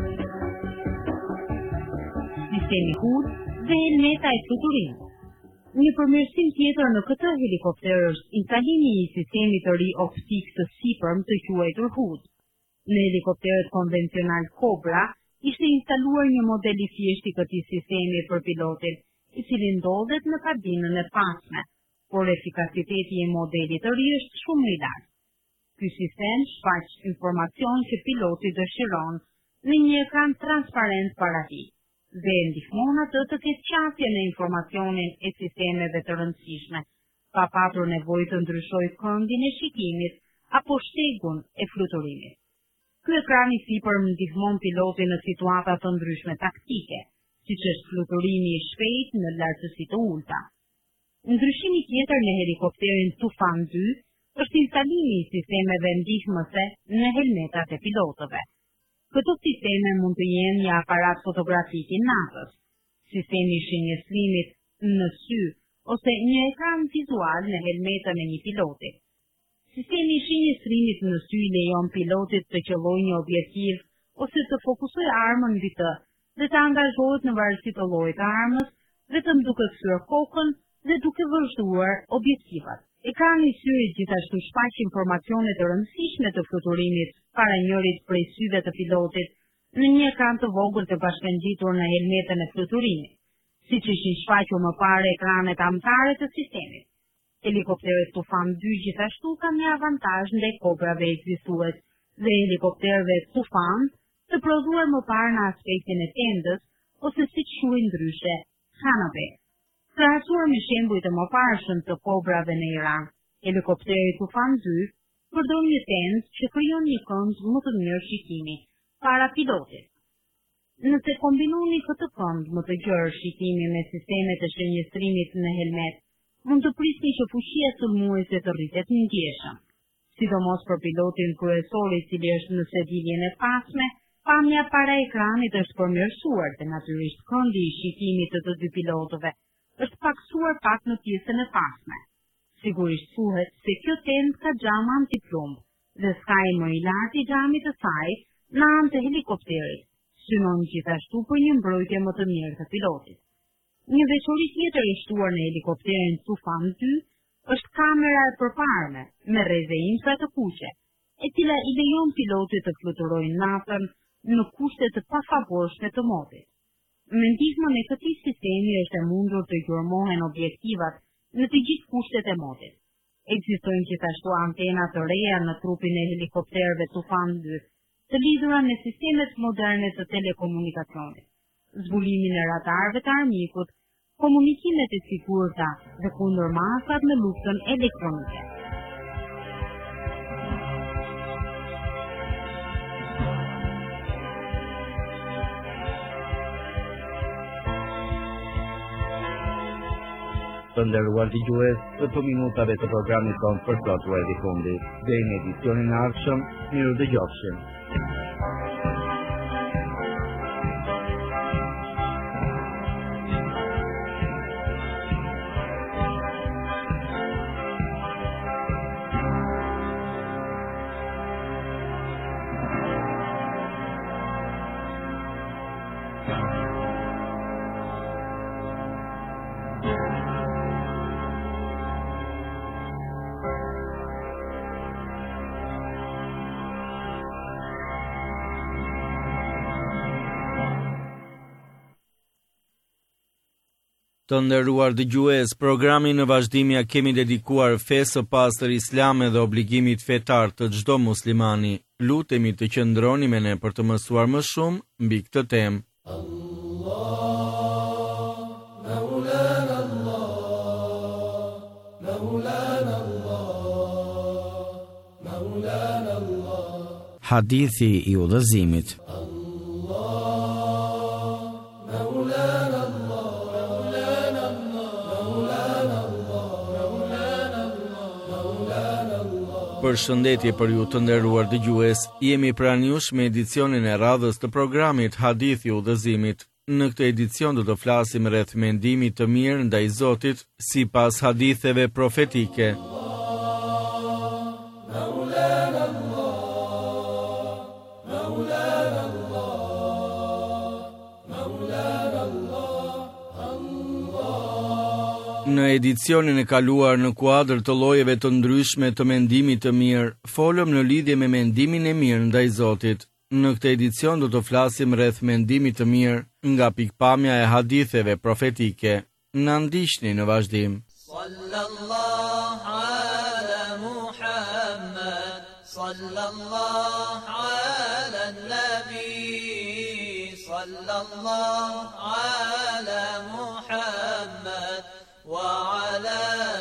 Sistemi HUD dhe helmeta e fluturimit. Një përmirësim tjetër në këtë helikopter është instalimi i sistemit të ri optik të sipërm të quajtur HUD. Në helikopteret konvencional Cobra ishte instaluar një model i thjeshtë i këtij sistemi për pilotin, i cili ndodhet në kabinën e pasme, por efikasiteti i modelit të ri është shumë i lartë. Ky sistem shfaq informacion që piloti dëshiron në një ekran transparent para tij dhe ndihmon atë të ketë qasje në informacionin e sistemeve të rëndësishme, pa patur nevojë të ndryshojë këndin e shikimit apo shtegun e fluturimit. Ky ekran i sipërm ndihmon pilotin në situata të ndryshme taktike, siç është fluturimi i shpejtë në lartësi të ulta. Ndryshimi tjetër në helikopterin Tufan 2 është instalimi i sistemeve ndihmëse në helmetat e pilotëve. Këto sisteme mund të jenë një aparat fotografik i natës, sistemi i shenjestrimit në sy ose një ekran vizual në helmetën e një piloti. Sistemi i shenjestrimit në sy lejon pilotit të qëllojë një objektiv ose të fokusojë armën mbi të dhe të angazhohet në varësi të llojit të armës, vetëm duke kthyer kokën dhe duke vëzhduar objektivat. Ekrani i syrit gjithashtu shfaq informacione të rëndësishme të fluturimit para njërit prej syve të pilotit në një ekran të vogël të bashkangjitur në helmetën e fluturimit, siç ishin shfaqur më parë ekranet anëtare të sistemit. Helikopteret Tufan 2 gjithashtu kanë një avantazh ndaj Cobrave ekzistues dhe helikopterëve Tufan të prodhuar më parë në aspektin e tendës ose siç quhen ndryshe, Hanabe. Krahasuar me shembujt e mëparshëm të Cobrave në Iran, helikopteri Tufan 2 përdor një tendë që krijon një kënd më të mirë shikimi para pilotit. Nëse kombinoni këtë kënd më të gjerë shikimi me sistemet e shenjestrimit në helmet, mund të prisni që fuqia sulmuese të rritet ndjeshëm. Sidomos për pilotin kryesor i cili është në sediljen e pasme, pamja para ekranit është përmirësuar dhe natyrisht këndi i shikimit të dy pilotëve është paksuar pak në pjesën e pasme. Sigurisht thuhet se kjo tendë ka xham antiplumb dhe skaj më i lartë i xhamit të saj në anë të helikopterit, synon gjithashtu për një mbrojtje më të mirë të pilotit. Një veçori tjetër e shtuar në helikopterin Tufan 2 është kamera e përparme me rreze imsa të kuqe, e cila i lejon pilotit të fluturojë natën në kushte të pafavorshme të motit. Me ndihmën e këtij sistemi është e mundur të gjurmohen objektivat në të gjithë kushtet e motit. Ekzistojnë gjithashtu antena të reja në trupin e helikopterëve Tufan 2, të lidhura me sistemet moderne të telekomunikacionit, zbulimin e radarëve të armikut, komunikimet e sigurta dhe kundër masat në luftën elektronike. Të nderuar dëgjues, këto minutave të programit tonë për sot u erdhi fundi. Deri në edicionin e ardhshëm, miru dëgjofshim. Të nderuar dëgjues, programin në vazhdim ja kemi dedikuar fesë së pastër islame dhe obligimit fetar të çdo muslimani. Lutemi të qëndroni me ne për të mësuar më shumë mbi këtë temë. Hadithi i udhëzimit. Përshëndetje për ju të nderuar dëgjues, jemi pranë jush me edicionin e radhës të programit Hadithi i udhëzimit. Në këtë edicion do të flasim rreth mendimit të mirë ndaj Zotit sipas haditheve profetike. Në edicionin e kaluar në kuadër të llojeve të ndryshme të mendimit të mirë, folëm në lidhje me mendimin e mirë ndaj Zotit. Në këtë edicion do të flasim rreth mendimit të mirë nga pikpamja e haditheve profetike. Na ndiqni në vazhdim. Sallallahu ala Muhammad, sallallahu ala nabi, sallallahu ala Muhammad wa ala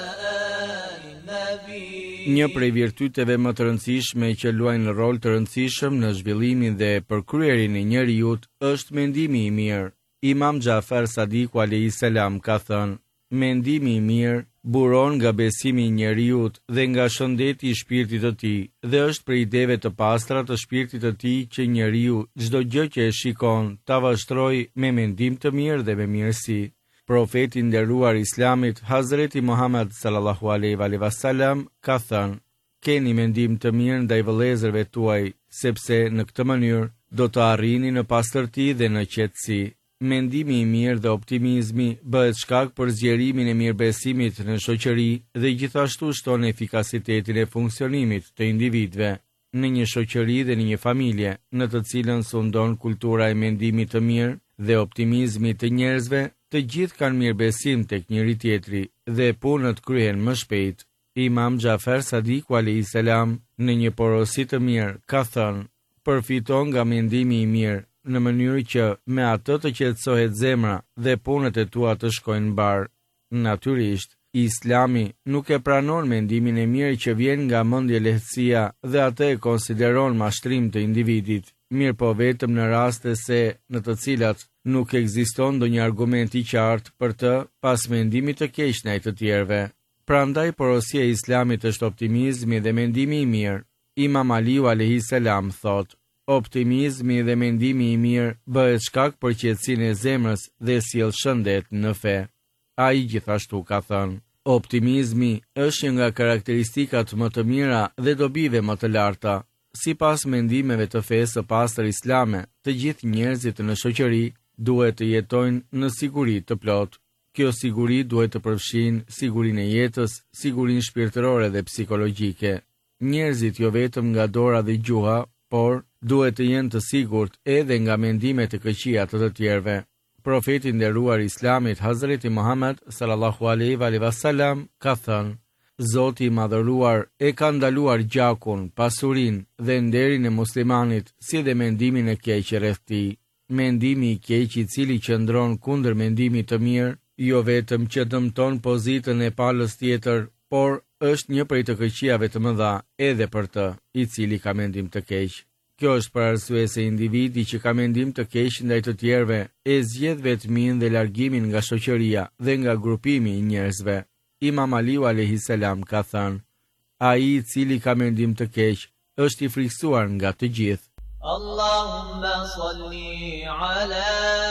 ali nabi. Një prej virtyteve më të rëndësishme që luajnë rol të rëndësishëm në zhvillimin dhe përkryerin e njeriut është mendimi i mirë. Imam Jafar Sadiku alayhis salam ka thënë: mendimi i mirë buron nga besimi i njeriut dhe nga shëndeti i shpirtit të tij, dhe është për ideve të pastra të shpirtit të tij që njeriu çdo gjë që e shikon ta vështrojë me mendim të mirë dhe me mirësi. Profeti nderuar Islamit, Hazreti Muhammad sallallahu alaihi wasallam, ka thënë: keni mendim të mirë ndaj vëllezërve tuaj, sepse në këtë mënyrë do të arrini në pastërti dhe në qetësi. Mendimi i mirë dhe optimizmi bëhet shkak për zgjerimin e mirëbesimit në shoqëri dhe gjithashtu shton efikasitetin e funksionimit të individëve. Në një shoqëri dhe në një familje, në të cilën sundon kultura e mendimit të mirë dhe optimizmit të njerëzve, të gjithë kanë mirëbesim tek njëri tjetri dhe punët kryhen më shpejt. Imam Jafar Sadiku alayhis salam në një porosi të mirë ka thënë: përfiton nga mendimi i mirë në mënyrë që me atë të qetësohet zemra dhe punët e tua të shkojnë mbar. Natyrisht, Islami nuk e pranon mendimin e mirë që vjen nga mendje lehtësia dhe atë e konsideron mashtrim të individit, mirë po vetëm në raste se në të cilat nuk ekziston ndonjë argument i qartë për të pas mendimit të keq ndaj të tjerëve. Prandaj porosia e Islamit është optimizmi dhe mendimi i mirë. Imam Aliu alayhis salam thotë: optimizmi dhe mendimi i mirë bëhet shkak për qetësinë e zemrës dhe sjell shëndet në fe. Ai gjithashtu ka thënë: optimizmi është një nga karakteristikat më të mira dhe dobive më të larta. Sipas mendimeve të fesë së pastër islame, të gjithë njerëzit në shoqëri duhet të jetojnë në siguri të plotë. Kjo siguri duhet të përfshin sigurinë e jetës, sigurinë shpirtërore dhe psikologjike. Njerëzit jo vetëm nga dora dhe gjuha, por duhet të jenë të sigurt edhe nga mendimet e këqija të të tjerëve. Profeti nderuar Islamit, Hazreti Muhammad sallallahu alaihi wasallam, ka thënë: Zoti i madhëruar e ka ndaluar gjakun, pasurinë dhe nderin e muslimanit, si dhe mendimin e keq rreth tij. Mendimi i keq i cili qëndron kundër mendimit të mirë, jo vetëm që dëmton pozitën e palës tjetër, por është një prej të këqijave të mëdha edhe për të i cili ka mendim të keq. Kjo është për arsye se individi që ka mendim të keq ndaj të tjerëve e zgjedh vetmin dhe largimin nga shoqëria dhe nga grupimi i njerëzve. Imam Aliu alayhis salam ka thënë: ai i cili ka mendim të keq është i friksuar nga të gjithë. Allahumma salli ala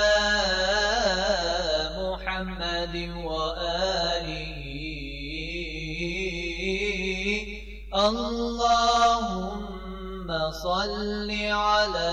Muhammadin wa alihi. Allahumma salli ala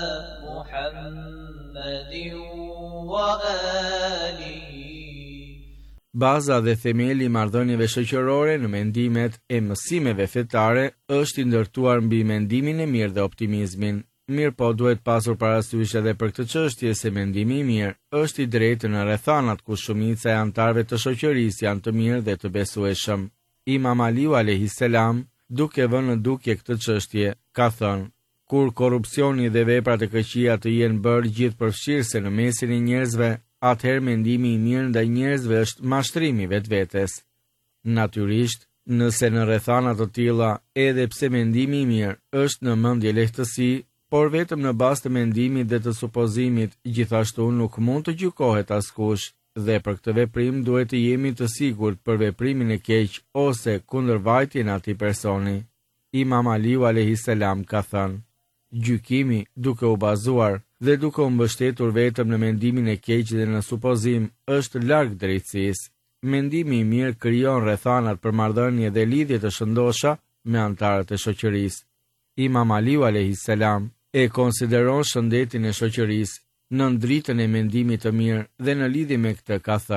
Muhammadin wa alihi. Baza dhe themeli i marrëdhënieve shoqërore në mendimet e mësimeve fetare është i ndërtuar mbi mendimin e mirë dhe optimizmin. Mirë po duhet pasur parasysh edhe për këtë çështje se mendimi i mirë është i drejtë në rrethanat ku shumica e anëtarëve të shoqërisë janë të mirë dhe të besueshëm. Imam Aliu alayhis salam, duke vënë në dukje këtë çështje, ka thënë: kur korrupsioni dhe veprat e këqija të jenë bërë gjithëpërfshirëse në mesin e njerëzve, atëherë mendimi i mirë ndaj njerëzve është mashtrimi vetvetes. Natyrisht, nëse në rrethana të tilla, edhe pse mendimi i mirë është në mendje lehtësi, por vetëm në bazë të mendimit dhe të supozimit, gjithashtu nuk mund të gjykohet askush, dhe për këtë veprim duhet të jemi të sigurt për veprimin e keq ose kundërvajtjen e atij personi. Imam Aliu alayhis salam ka thënë: gjykimi duke u bazuar dhe duke u mbështetur vetëm në mendimin e keq dhe në supozim është larg drejtësisë. Mendimi i mirë krijon rrethanat për marrëdhënie dhe lidhje të shëndosha me anëtarët e shoqërisë. Imam Aliu alayhis salam e konsideron shëndetin e shoqërisë në dritën e mendimit të mirë dhe në lidhje me këtë ka thënë: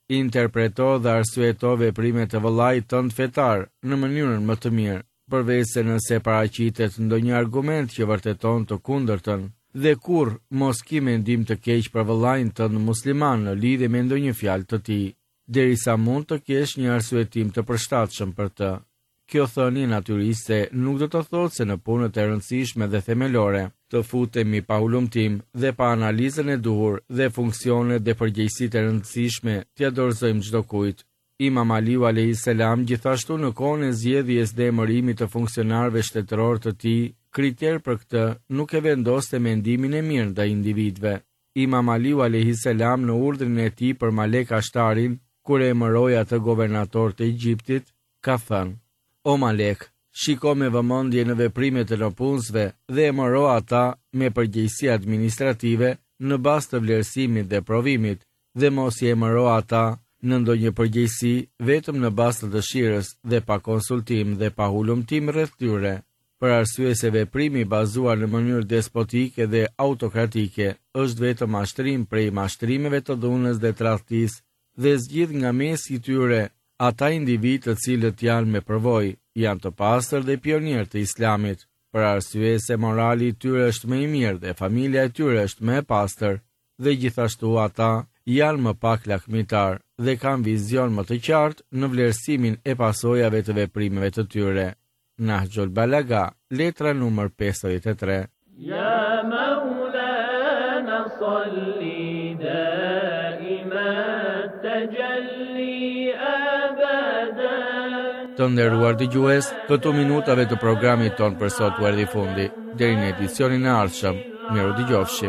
Interpreto dhe arsyeto veprimet e vëllait tënd fetar në mënyrën më të mirë, përveç se nëse paraqitet ndonjë argument që vërteton të kundërtën, dhe kur mos ki mendim të keq për vëllain tënd musliman në lidhje me ndonjë fjalë të tij, derisa mund të kesh një arsyetim të përshtatshëm për të. Kjo thënie natyriste nuk do të thotë se në punët e rëndësishme dhe themelore të futemi pa hulumtim dhe pa analizën e duhur dhe funksionet dhe përgjegjësitë e rëndësishme t'ia dorëzojmë çdo kujt. Imam Aliu a.s. gjithashtu në kohën e zgjedhjes dhe emërimit të funksionarëve shtetëror të tij, kriter për këtë nuk e vendoste mendimin e mirë ndaj individëve. Imam Aliu a.s. në urdhrin e tij për Malek Ashtarin, kur e emëroi atë governator të Egjiptit, ka thënë: "O Malek, shiko me vëmendje në veprimet e lopuzve dhe emëro ata me përgjegjësi administrative në bazë të vlerësimit dhe provimit, dhe mos i emëro ata në ndonjë përgjegjësi vetëm në bazë të dëshirës dhe pa konsultim dhe pa hulumtim rreth tyre, për arsye se veprimi bazuar në mënyrë despotike dhe autokratike është vetëm mashtrim prej mashtrimeve të dhunës dhe tradhtisë, dhe zgjidh nga mesi i tyre ata individ të cilët janë me përvojë, janë të pastër dhe pionierë të Islamit, për arsye se morali i tyre është më i mirë dhe familja e tyre është më e pastër, dhe gjithashtu ata janë më pak lakmitar dhe kanë vizion më të qartë në vlerësimin e pasojave të veprimeve të tyre." Nahjul Balaga, letra numër 53. Ya Maulana salli daiman tajalli abadan. Të nderuar dëgjues, këto minutave të programit ton për sot u erdhi fundi. Deri në edicionin e ardhshëm, miru dëgjofshim.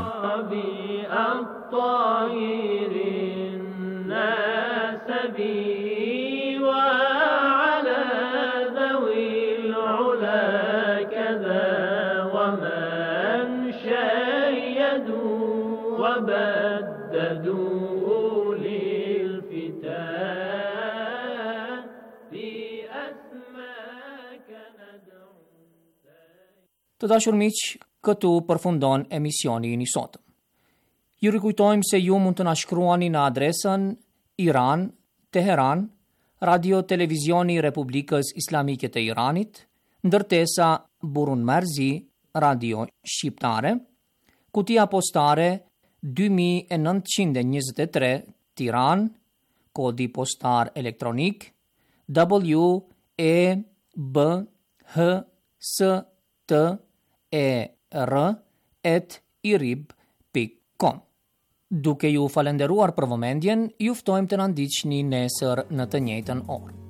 Të dashur miq, këtu përfundon emisioni i sotëm. Ju rikujtojmë se ju mund të na shkruani në adresën Iran, Teheran, Radio Televizioni Republikës Islamike të Iranit, ndërtesa Burun Merzi, Radio Shqiptare, kutia postare 2923 Tiranë, kodi postar elektronik WEBHSTER@irib.com. Duke ju falenderuar për vëmendjen, ju ftojmë të na ndiqni nesër në të njëjtën orë.